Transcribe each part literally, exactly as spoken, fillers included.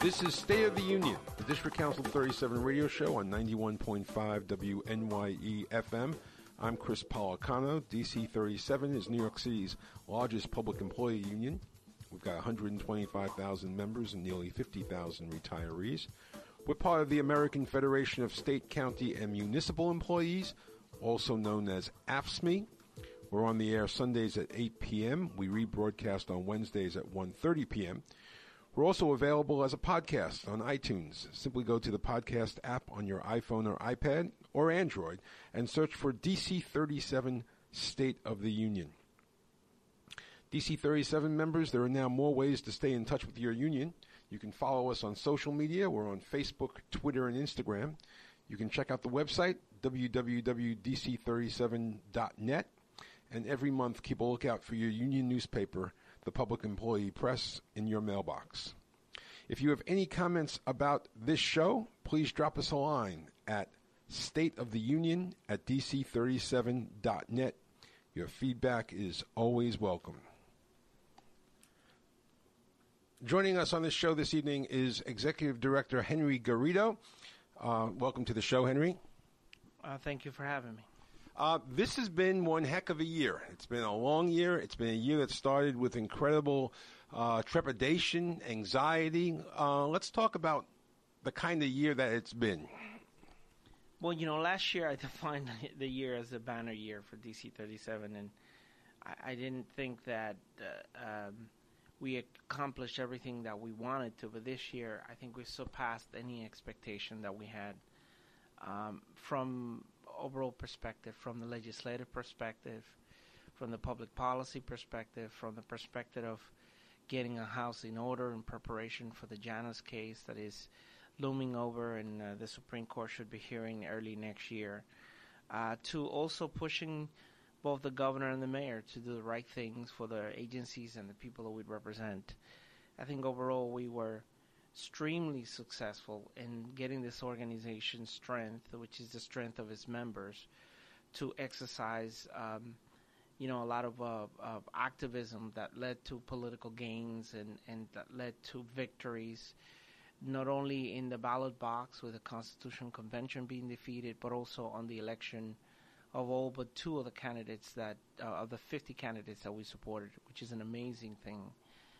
This is State of the Union, the District Council thirty-seven radio show on ninety-one point five W N Y E F M. I'm Chris Policano. D C thirty-seven is New York City's largest public employee union. We've got one hundred twenty-five thousand members and nearly fifty thousand retirees. We're part of the American Federation of State, County, and Municipal Employees, also known as A F S M E. We're on the air Sundays at eight p.m. We rebroadcast on Wednesdays at one thirty p.m. We're also available as a podcast on iTunes. Simply go to the podcast app on your iPhone or iPad or Android and search for D C thirty-seven State of the Union. D C thirty-seven members, there are now more ways to stay in touch with your union. You can follow us on social media. We're on Facebook, Twitter, and Instagram. You can check out the website, w w w dot d c thirty-seven dot net. And every month, keep a lookout for your union newspaper, the Public Employee Press, in your mailbox. If you have any comments about this show, please drop us a line at stateoftheunion at d c thirty-seven dot net. Your feedback is always welcome. Joining us on this show this evening is Executive Director Henry Garrido. Uh, welcome to the show, Henry. Uh, thank you for having me. Uh, this has been one heck of a year. It's been a long year. It's been a year that started with incredible uh, trepidation, anxiety. Uh, let's talk about the kind of year that it's been. Well, you know, last year I defined the year as a banner year for D C thirty-seven, and I, I didn't think that uh, um, we accomplished everything that we wanted to, but this year I think we surpassed any expectation that we had um, from overall perspective, from the legislative perspective, from the public policy perspective, from the perspective of getting a house in order in preparation for the Janus case that is looming over and uh, the Supreme Court should be hearing early next year, uh, to also pushing both the governor and the mayor to do the right things for the agencies and the people that we represent. I think overall we were extremely successful in getting this organization's strength, which is the strength of its members, to exercise, um, you know, a lot of, uh, of activism that led to political gains and, and that led to victories, not only in the ballot box with the Constitutional Convention being defeated, but also on the election of all but two of the candidates that, uh, of the fifty candidates that we supported, which is an amazing thing.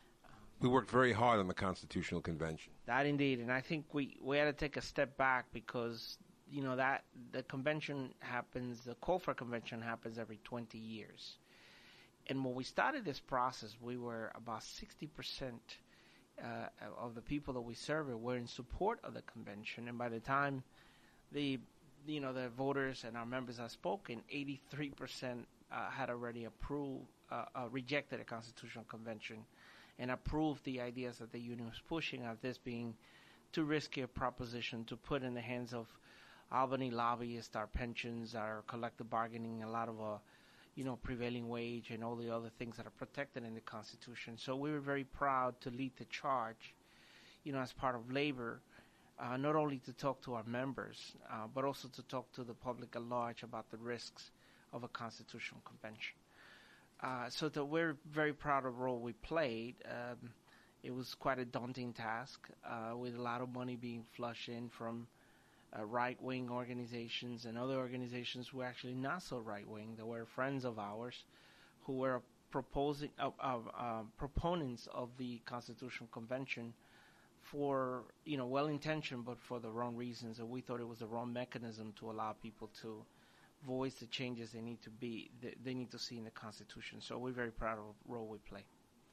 We worked very hard on the Constitutional Convention. That indeed, and I think we, we had to take a step back because, you know, that the convention happens, the call for convention happens every twenty years. And when we started this process, we were about sixty percent uh, of the people that we surveyed were in support of the convention. And by the time the, you know, the voters and our members have spoken, eighty-three percent uh, had already approved, uh, uh, rejected a constitutional convention and approved the ideas that the union was pushing, of this being too risky a proposition to put in the hands of Albany lobbyists, our pensions, our collective bargaining, a lot of, uh, you know, prevailing wage and all the other things that are protected in the Constitution. So we were very proud to lead the charge, you know, as part of labor, uh, not only to talk to our members, uh, but also to talk to the public at large about the risks of a constitutional convention. Uh, so that we're very proud of the role we played. Um, it was quite a daunting task, uh, with a lot of money being flushed in from uh, right-wing organizations and other organizations who were actually not so right-wing. They were friends of ours who were proposing uh, uh, uh, proponents of the Constitutional Convention for, you know, well-intentioned but for the wrong reasons. And we thought it was the wrong mechanism to allow people to voice the changes they need to be they, they need to see in the Constitution. So we're very proud of the role we play.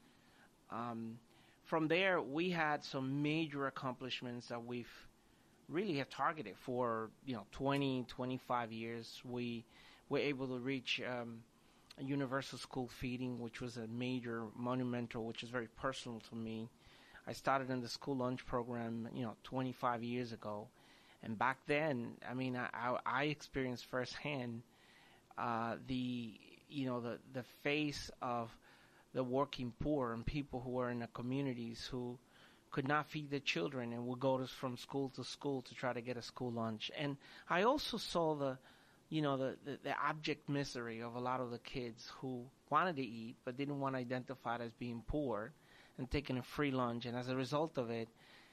Um, from there, we had some major accomplishments that we've really have targeted for, you know, twenty, twenty-five years. We were able to reach um, a universal school feeding, which was a major, monumental, which is very personal to me. I started in the school lunch program, you know, twenty-five years ago. And back then, I mean, I, I experienced firsthand uh, the, you know, the, the face of the working poor and people who were in the communities who could not feed their children and would go to, from school to school to try to get a school lunch. And I also saw the, you know, the, the, the abject misery of a lot of the kids who wanted to eat but didn't want to identify as being poor and taking a free lunch. And as a result of it,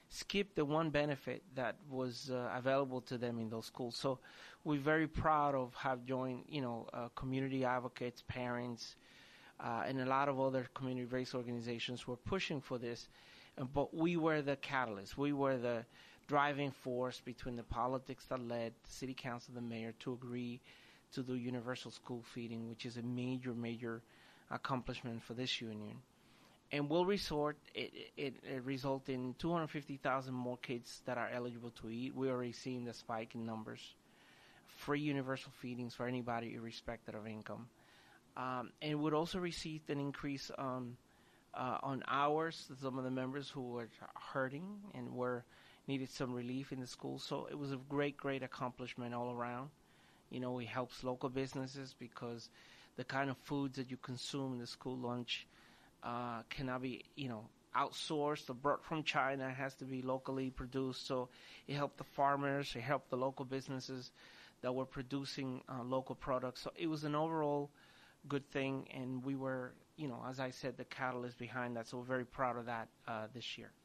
skip the one benefit that was uh, available to them in those schools. So we're very proud of have joined, you know, uh, community advocates, parents, uh, and a lot of other community-based organizations who are pushing for this. Uh, but we were the catalyst. We were the driving force between the politics that led the city council, the mayor, to agree to do universal school feeding, which is a major, major accomplishment for this union. And will resort it, it, it result in two hundred fifty thousand more kids that are eligible to eat. We're already seeing the spike in numbers. Free universal feedings for anybody, irrespective of income. Um, and would also receive an increase on uh, on hours. Some of the members who were hurting and were needed some relief in the school. So it was a great, great accomplishment all around. You know, it helps local businesses because the kind of foods that you consume in the school lunch uh, cannot be, you know, outsourced or brought from China. It has to be locally produced. So it helped the farmers. It helped the local businesses that were producing uh, local products. So it was an overall good thing, and we were, you know, as I said, the catalyst behind that. So we're very proud of that uh, this year.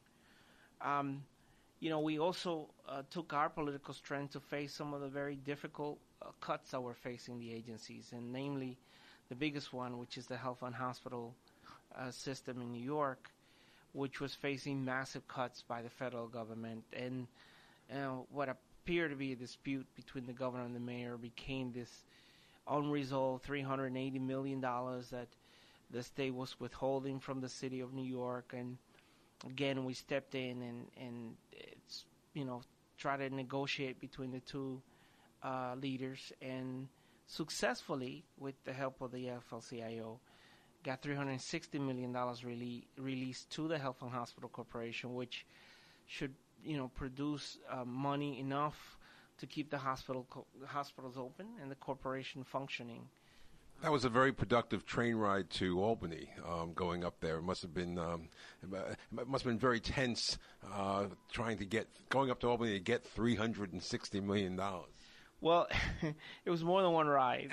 Um, you know, we also uh, took our political strength to face some of the very difficult uh, cuts that were facing the agencies, and namely the biggest one, which is the health and hospital uh, system in New York, which was facing massive cuts by the federal government. And you know, what appeared to be a dispute between the governor and the mayor became this unresolved three hundred eighty million dollars that the state was withholding from the city of New York. And again, we stepped in and, and it's, you know, try to negotiate between the two uh, leaders, and successfully, with the help of the F L C I O, got three hundred sixty million dollars rele- released to the Health and Hospital Corporation, which should, you know, produce uh, money enough to keep the hospital co- hospitals open and the corporation functioning. That was a very productive train ride to Albany, um, going up there. It must have been, um, it must have been very tense, uh, trying to get, going up to Albany to get three hundred sixty million dollars. Well, it was more than one ride.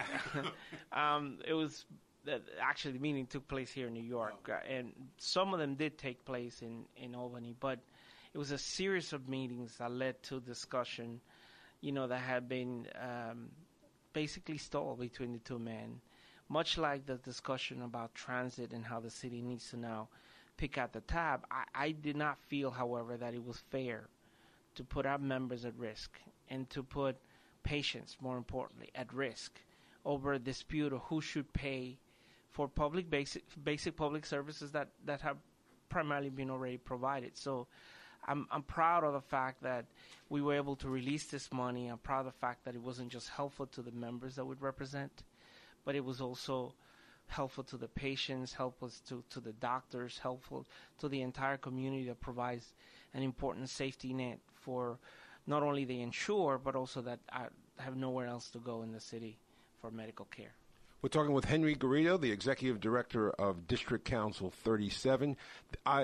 um, it was, uh, actually the meeting took place here in New York, uh, and some of them did take place in, in Albany, but it was a series of meetings that led to discussion, you know, that had been um, basically stalled between the two men. Much like the discussion about transit and how the city needs to now pick up the tab, I, I did not feel, however, that it was fair to put our members at risk and to put patients, more importantly, at risk over a dispute of who should pay for public basic basic public services that, that have primarily been already provided. So I'm I'm proud of the fact that we were able to release this money. I'm proud of the fact that it wasn't just helpful to the members that would represent, but it was also helpful to the patients, helpful to, to the doctors, helpful to the entire community that provides an important safety net for not only the insured, but also that I have nowhere else to go in the city for medical care. We're talking with Henry Garrido, the Executive Director of District Council thirty-seven. I,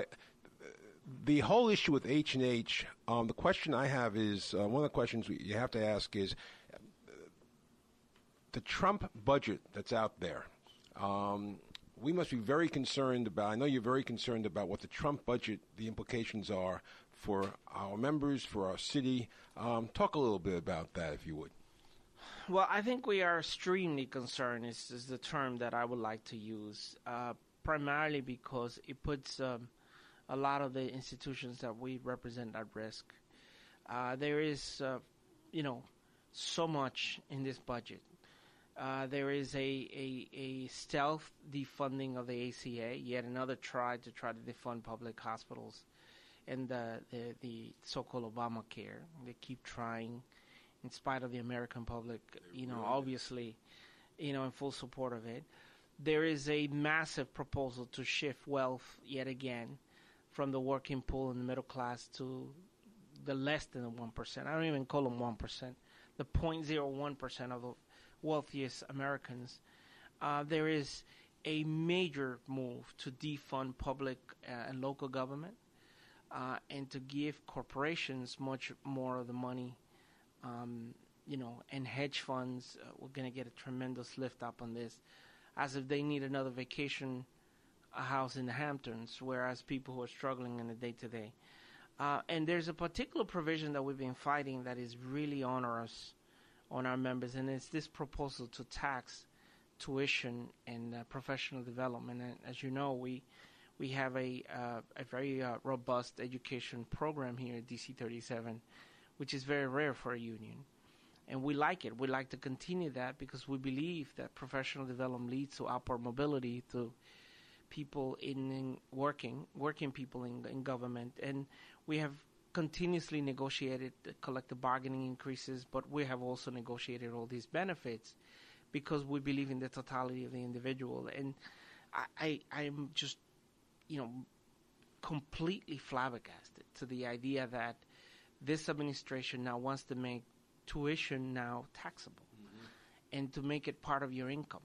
the whole issue with H and H, um, the question I have is, uh, one of the questions we, you have to ask is, the Trump budget that's out there, um, we must be very concerned about, I know you're very concerned about what the Trump budget, the implications are for our members, for our city. Um, talk a little bit about that, if you would. Well, I think we are extremely concerned, is, is the term that I would like to use, uh, primarily because it puts um, a lot of the institutions that we represent at risk. Uh, there is, uh, you know, so much in this budget. Uh, there is a, a, a stealth defunding of the A C A, yet another try to try to defund public hospitals, and the, the, the so-called Obamacare. They keep trying, in spite of the American public, you know, obviously, you know, in full support of it. There is a massive proposal to shift wealth, yet again, from the working poor and the middle class to the less than the one percent. I don't even call them one percent. The zero point zero one percent of the wealthiest Americans. Uh, there is a major move to defund public uh, and local government uh, and to give corporations much more of the money, um, you know, and hedge funds. Uh, we're going to get a tremendous lift up on this, as if they need another vacation a house in the Hamptons, whereas people who are struggling in the day-to-day. Uh, and there's a particular provision that we've been fighting that is really onerous on our members, and it's this proposal to tax tuition and uh, professional development. And as you know, we we have a uh, a very uh, robust education program here at D C thirty-seven, which is very rare for a union. And we like it. We like to continue that because we believe that professional development leads to upward mobility to people in, in working, working people in, in government. And we have continuously negotiated collective bargaining increases, but we have also negotiated all these benefits because we believe in the totality of the individual. And I, I, I'm just, you know, completely flabbergasted to the idea that this administration now wants to make tuition now taxable mm-hmm. and to make it part of your income.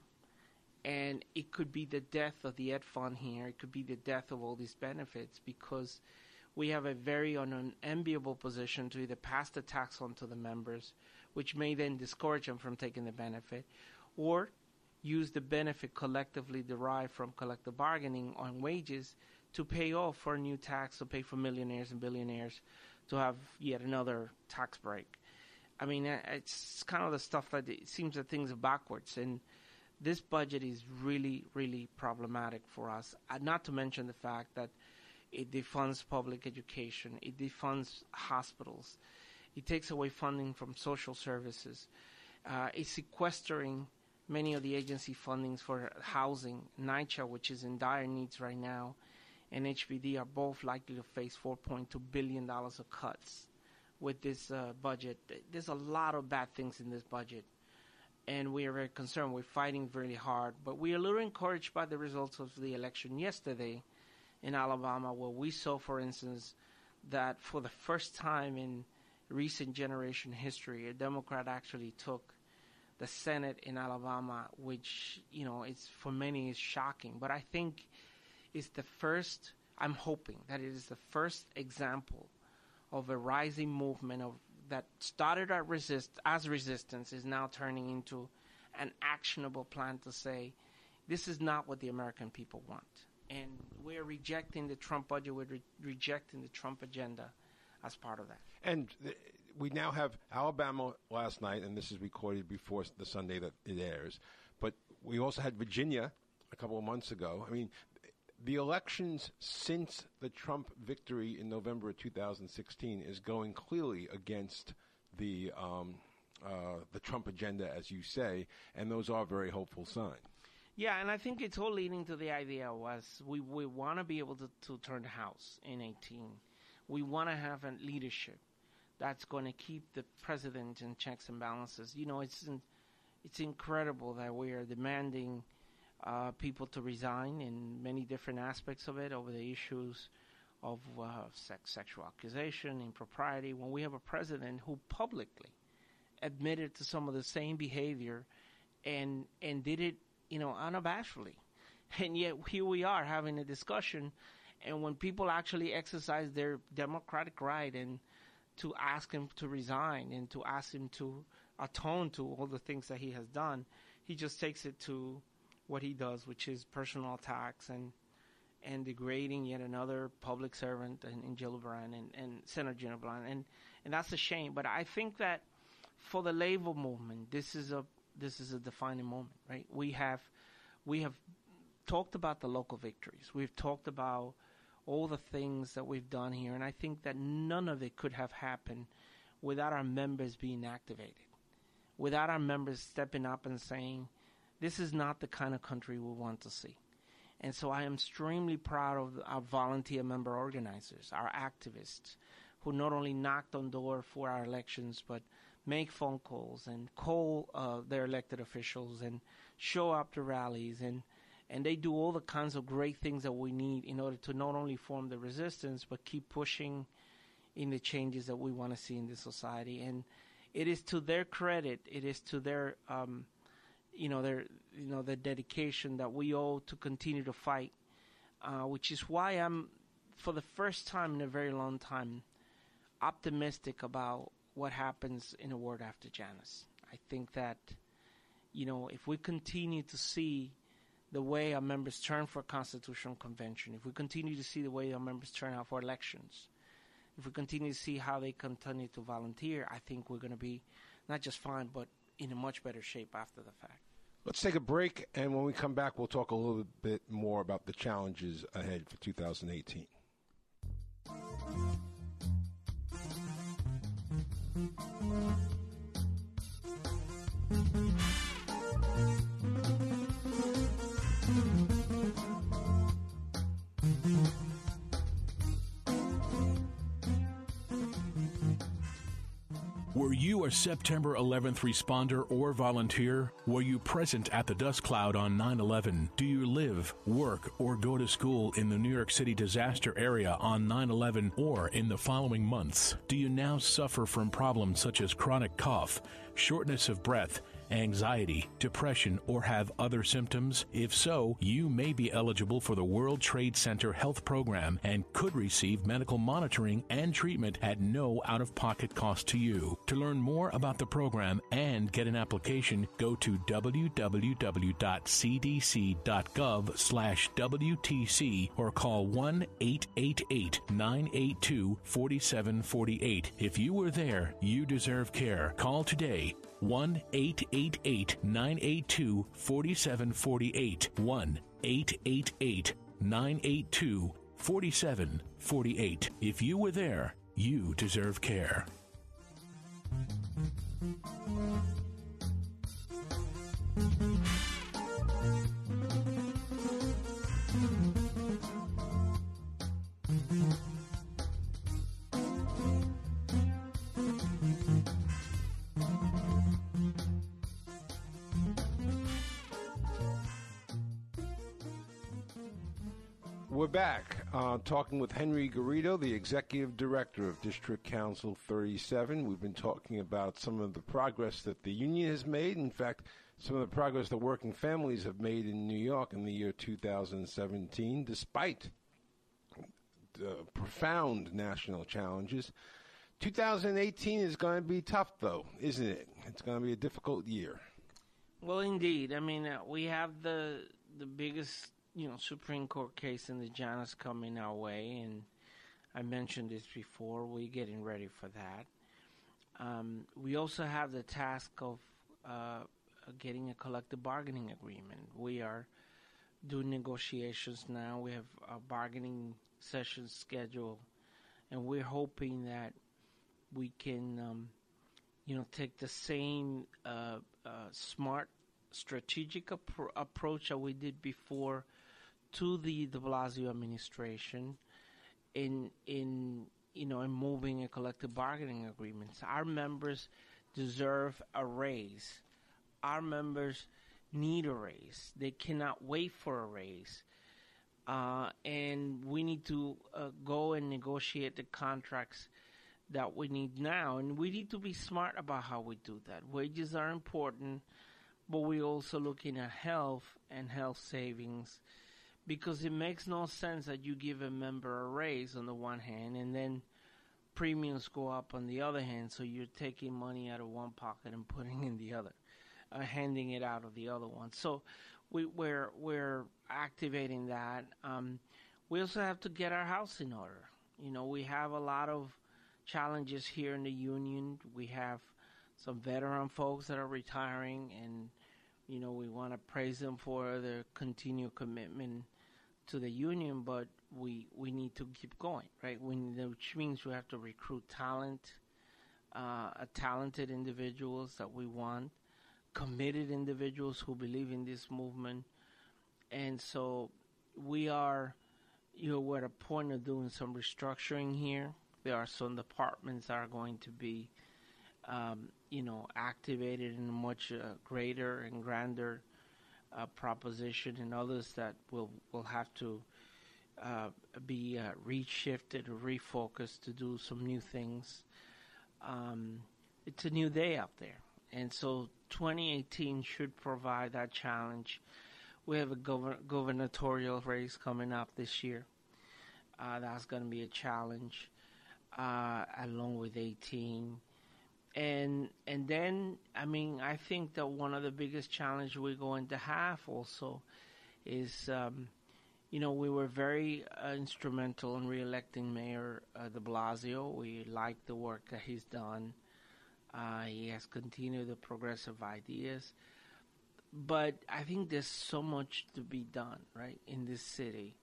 And it could be the death of the Ed Fund here. It could be the death of all these benefits because we have a very unenviable position to either pass the tax on to the members, which may then discourage them from taking the benefit, or use the benefit collectively derived from collective bargaining on wages to pay off for a new tax, to pay for millionaires and billionaires to have yet another tax break. I mean, it's kind of the stuff that it seems that things are backwards. And this budget is really, really problematic for us, uh, not to mention the fact that it defunds public education, it defunds hospitals, it takes away funding from social services, uh, it's sequestering many of the agency fundings for housing. NYCHA, which is in dire needs right now, and H P D are both likely to face four point two billion dollars of cuts with this uh, budget. There's a lot of bad things in this budget, and we are very concerned. We're fighting really hard, but we are a little encouraged by the results of the election yesterday in Alabama, where we saw, for instance, that for the first time in recent generation history, a Democrat actually took the Senate in Alabama, which, you know, it's for many is shocking. But I think it's the first, I'm hoping that it is the first example of a rising movement of that started at resist, as resistance is now turning into an actionable plan to say, this is not what the American people want. And we're rejecting the Trump budget, we're re- rejecting the Trump agenda as part of that. And th- we now have Alabama last night, and this is recorded before the Sunday that it airs, but we also had Virginia a couple of months ago. I mean, the elections since the Trump victory in November of two thousand sixteen is going clearly against the um, uh, the Trump agenda, as you say, and those are very hopeful signs. Yeah, and I think it's all leading to the idea was we, we want to be able to, to turn the House in eighteen. We want to have a leadership that's going to keep the president in checks and balances. You know, it's it's incredible that we are demanding Uh, people to resign in many different aspects of it over the issues of uh, sex, sexual accusation, impropriety, when we have a president who publicly admitted to some of the same behavior and and did it, you know, unabashedly. And yet here we are having a discussion, and when people actually exercise their democratic right and to ask him to resign and to ask him to atone to all the things that he has done, he just takes it to what he does, which is personal attacks and and degrading yet another public servant in, in Gillibrand and, and Senator Gillibrand, and and that's a shame. But I think that for the labor movement, this is a this is a defining moment, right? We have we have talked about the local victories. We've talked about all the things that we've done here, and I think that none of it could have happened without our members being activated, without our members stepping up and saying, this is not the kind of country we want to see. And so I am extremely proud of our volunteer member organizers, our activists, who not only knocked on door for our elections, but make phone calls and call uh, their elected officials and show up to rallies. And, and they do all the kinds of great things that we need in order to not only form the resistance, but keep pushing in the changes that we want to see in the society. And it is to their credit, it is to their um, you know, their, you know, the dedication that we owe to continue to fight, uh, which is why I'm, for the first time in a very long time, optimistic about what happens in the world after Janus. I think that, you know, if we continue to see the way our members turn for a constitutional convention, if we continue to see the way our members turn out for elections, if we continue to see how they continue to volunteer, I think we're going to be not just fine, but in a much better shape after the fact. Let's take a break, and when we come back, we'll talk a little bit more about the challenges ahead for two thousand eighteen. Were you a September eleventh responder or volunteer? Were you present at the dust cloud on nine eleven? Do you live, work, or go to school in the New York City disaster area on nine eleven or in the following months? Do you now suffer from problems such as chronic cough, shortness of breath, anxiety, depression, or have other symptoms? If so, you may be eligible for the World Trade Center Health Program and could receive medical monitoring and treatment at no out-of-pocket cost to you. To learn more about the program and get an application, go to w w w dot c d c dot gov slash w t c or call one eight eight eight, nine eight two, four seven four eight. If you were there, you deserve care. Call today. one eight eight eight, nine eight two, four seven four eight. one eight eight eight, nine eight two, four seven four eight. If you were there, you deserve care. We're back uh, talking with Henry Garrido, the Executive Director of District Council thirty-seven. We've been talking about some of the progress that the union has made. In fact, some of the progress that working families have made in New York in the year two thousand seventeen, despite the profound national challenges. two thousand eighteen is going to be tough, though, isn't it? It's going to be a difficult year. Well, indeed. I mean, uh, we have the the biggest, you know, Supreme Court case in the Janus coming our way, and I mentioned this before. We're getting ready for that. Um, we also have the task of uh, getting a collective bargaining agreement. We are doing negotiations now. We have a bargaining session scheduled, and we're hoping that we can, um, you know, take the same uh, uh, smart, strategic appro- approach that we did before to the de Blasio administration in in you know in moving a collective bargaining agreements. Our members deserve a raise. Our members need a raise. They cannot wait for a raise. Uh, and we need to uh, go and negotiate the contracts that we need now. And we need to be smart about how we do that. Wages are important, but we're also looking at health and health savings, because it makes no sense that you give a member a raise on the one hand and then premiums go up on the other hand, so you're taking money out of one pocket and putting in the other, uh, handing it out of the other one. So we, we're we're activating that. Um, we also have to get our house in order. You know, we have a lot of challenges here in the union. We have some veteran folks that are retiring, and you know, we want to praise them for their continued commitment to the union, but we we need to keep going, right? We, which means we have to recruit talent, uh, talented individuals that we want, committed individuals who believe in this movement. And so we are, you know, we're at a point of doing some restructuring here. There are some departments that are going to be, um, you know, activated in a much uh, greater and grander uh, proposition, and others that will, will have to uh, be uh, reshifted or refocused to do some new things. Um, it's a new day out there. And so twenty eighteen should provide that challenge. We have a gov- gubernatorial race coming up this year. Uh, that's going to be a challenge, uh, along with eighteen. And and then, I mean, I think that one of the biggest challenges we're going to have also is, um, you know, we were very uh, instrumental in re-electing Mayor uh, de Blasio. We like the work that he's done. Uh, he has continued the progressive ideas. But I think there's so much to be done, right, in this city.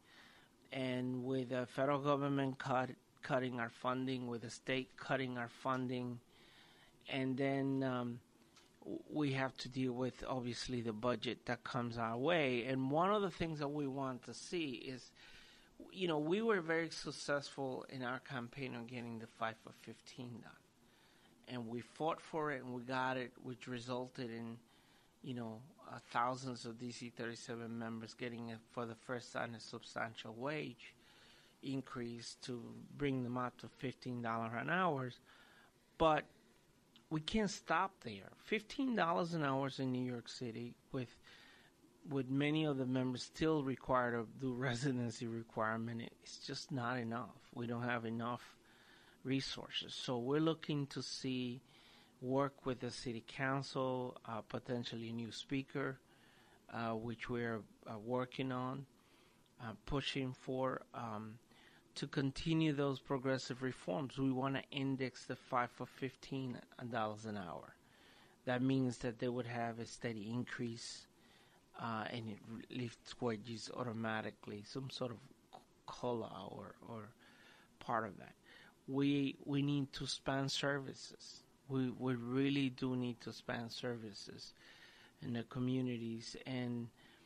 And with the federal government cut, cutting our funding, with the state cutting our funding, and then um, we have to deal with, obviously, the budget that comes our way. And one of the things that we want to see is, you know, we were very successful in our campaign on getting the five for fifteen done. And we fought for it, and we got it, which resulted in, you know, uh, thousands of D C thirty-seven members getting, a, for the first time, a substantial wage increase to bring them out to fifteen dollars an hour. But we can't stop there. fifteen dollars an hour in New York City, with with many of the members still required to do residency requirement, it's just not enough. We don't have enough resources. So we're looking to see work with the city council, uh, potentially a new speaker, uh, which we're uh, working on, uh, pushing for, um, to continue those progressive reforms. We want to index the five for fifteen dollars an hour. That means that they would have a steady increase, uh, and it lifts wages automatically, some sort of COLA or, or part of that. We we need to expand services. We we really do need to expand services in the communities, and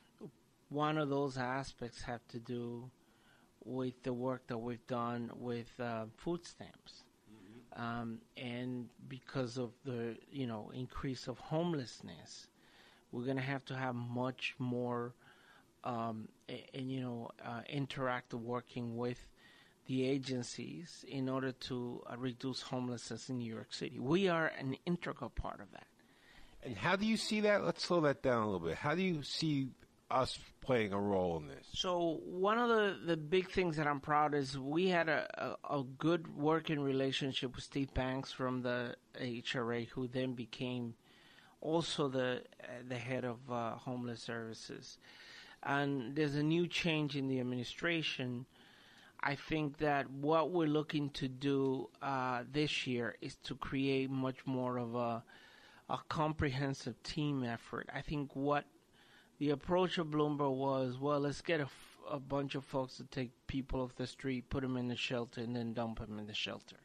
one of those aspects have to do with the work that we've done with uh, food stamps, mm-hmm. um, and because of the you know increase of homelessness, we're going to have to have much more, um, and you know, uh, interactive working with the agencies in order to uh, reduce homelessness in New York City. We are an integral part of that. And how do you see that? Let's slow that down a little bit. How do you see us playing a role in this? So one of the, the big things that I'm proud is we had a, a, a good working relationship with Steve Banks from the H R A, who then became also the uh, the head of uh, homeless services. And there's a new change in the administration. I think that what we're looking to do uh, this year is to create much more of a, a comprehensive team effort. I think what the approach of Bloomberg was, well, let's get a, f- a bunch of folks to take people off the street, put them in the shelter, and then dump them in the shelter.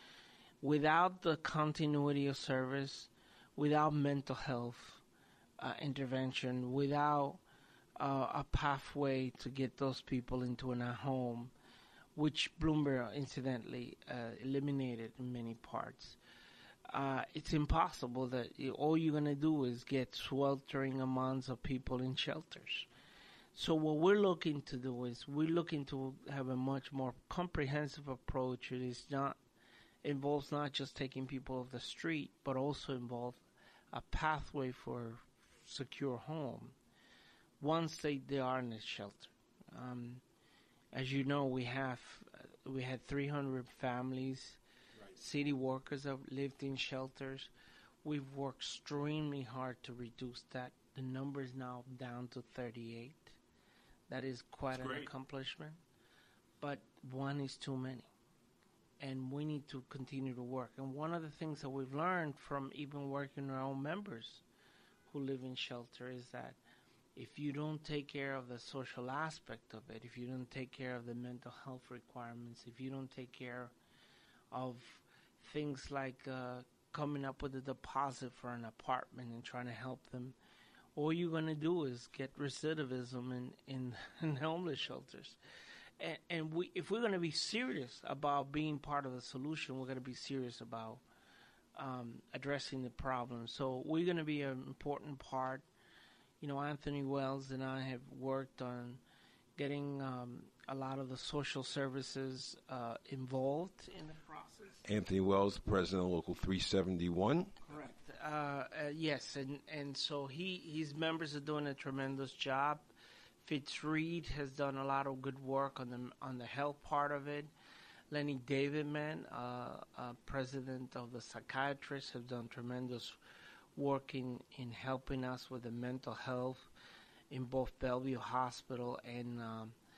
Without the continuity of service, without mental health uh, intervention, without uh, a pathway to get those people into a home, which Bloomberg, incidentally, uh, eliminated in many parts. Uh, it's impossible that you, all you're going to do is get sweltering amounts of people in shelters. So what we're looking to do is we're looking to have a much more comprehensive approach. It is not involves not just taking people off the street, but also involve a pathway for secure home once they, they are in the shelter. Um, As you know, we have uh, we had three hundred families, right. City workers have lived in shelters. We've worked extremely hard to reduce that. The number is now down to thirty-eight. That is quite That's an great. accomplishment. But one is too many. And we need to continue to work. And one of the things that we've learned from even working with our own members who live in shelter is that if you don't take care of the social aspect of it, if you don't take care of the mental health requirements, if you don't take care of things like uh, coming up with a deposit for an apartment and trying to help them, all you're going to do is get recidivism in, in, in homeless shelters. And, and we, if we're going to be serious about being part of the solution, we're going to be serious about um, addressing the problem. So we're going to be an important part. You know, Anthony Wells and I have worked on getting um, a lot of the social services uh, involved in the process. Anthony Wells, president of Local three seventy-one. Correct. Uh, uh, yes, and, and so he his members are doing a tremendous job. Fitz Reed has done a lot of good work on the on the health part of it. Lenny Davidman, uh, uh, president of the psychiatrists, have done tremendous work in, in helping us with the mental health in both Bellevue Hospital and um,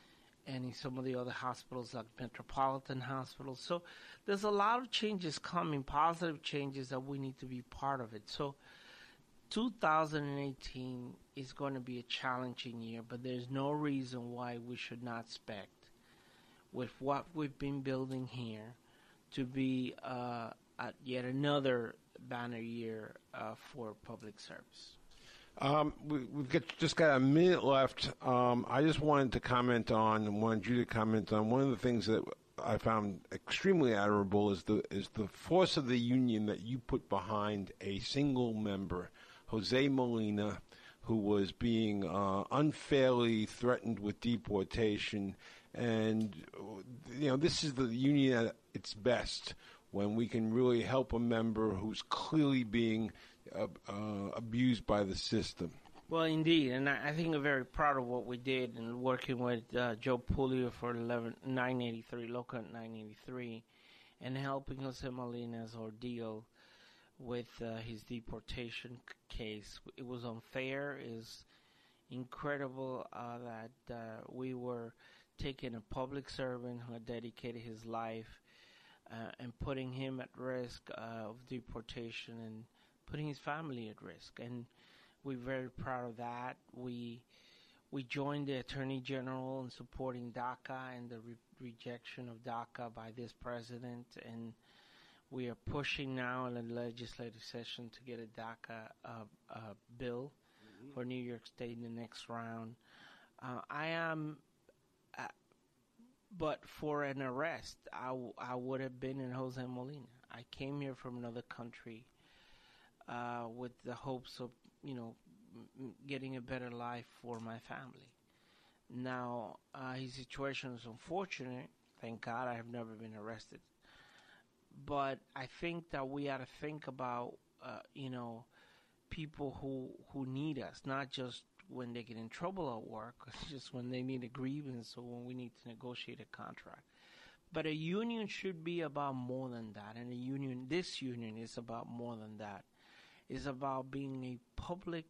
and in some of the other hospitals like Metropolitan Hospital. So there's a lot of changes coming, positive changes that we need to be part of it. So two thousand eighteen is going to be a challenging year, but there's no reason why we should not expect, with what we've been building here, to be uh, at yet another banner year uh, for public service. Um, we, we've got, just got a minute left. Um, I just wanted to comment on, and wanted you to comment on, one of the things that I found extremely admirable is the is the force of the union that you put behind a single member, Jose Molina, who was being uh, unfairly threatened with deportation. And, you know, this is the union at its best, when we can really help a member who's clearly being uh, uh, abused by the system. Well, indeed, and I, I think I'm very proud of what we did in working with uh, Joe Pulio for eleven nine eighty-three, Local nine eighty-three, and helping Jose Molina's ordeal with uh, his deportation c- case. It was unfair. It was incredible uh, that uh, we were taking a public servant who had dedicated his life uh, and putting him at risk uh, of deportation and putting his family at risk. And we're very proud of that. We we joined the Attorney General in supporting DACA and the re- rejection of DACA by this president, and we are pushing now in the legislative session to get a DACA uh, uh, bill mm-hmm. for New York State in the next round. Uh, I am, uh, but for an arrest, I, w- I would have been in Jose Molina. I came here from another country uh, with the hopes of, you know, m- getting a better life for my family. Now, uh, his situation is unfortunate. Thank God I have never been arrested. But I think that we ought to think about, uh, you know, people who who need us, not just when they get in trouble at work, just when they need a grievance or when we need to negotiate a contract. But a union should be about more than that, and a union, this union is about more than that. It's about being a public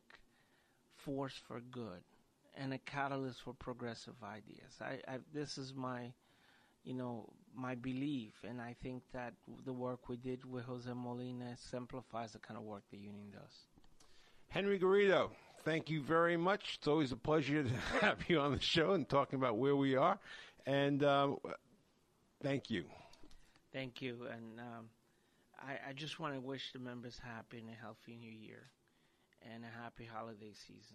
force for good and a catalyst for progressive ideas. I, I this is my, you know, my belief, and I think that the work we did with Jose Molina exemplifies the kind of work the union does. Henry Garrido, thank you very much. It's always a pleasure to have you on the show and talking about where we are. And um, thank you. Thank you. And um, I, I just want to wish the members happy and a healthy new year and a happy holiday season.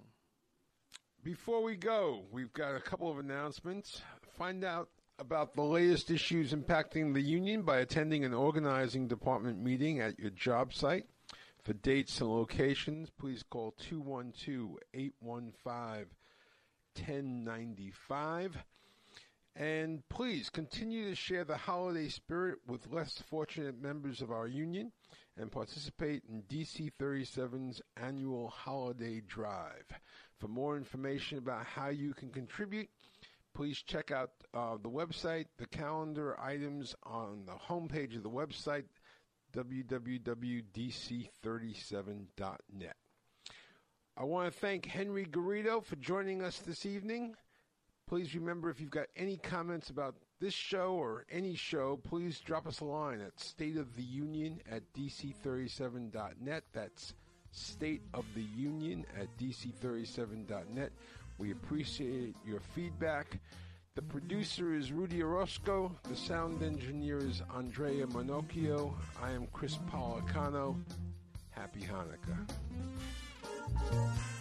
Before we go, we've got a couple of announcements. Find out about the latest issues impacting the union by attending an organizing department meeting at your job site. For dates and locations, please call two one two, eight one five, one oh nine five. And please continue to share the holiday spirit with less fortunate members of our union and participate in D C thirty-seven's annual holiday drive. For more information about how you can contribute, please check out uh, the website, the calendar items on the homepage of the website, w w w dot d c thirty-seven dot net. I want to thank Henry Garrido for joining us this evening. Please remember, if you've got any comments about this show or any show, please drop us a line at stateoftheunion at d c thirty-seven dot net. That's stateoftheunion at d c thirty-seven dot net. We appreciate your feedback. The producer is Rudy Orozco. The sound engineer is Andrea Monocchio. I am Chris Policano. Happy Hanukkah.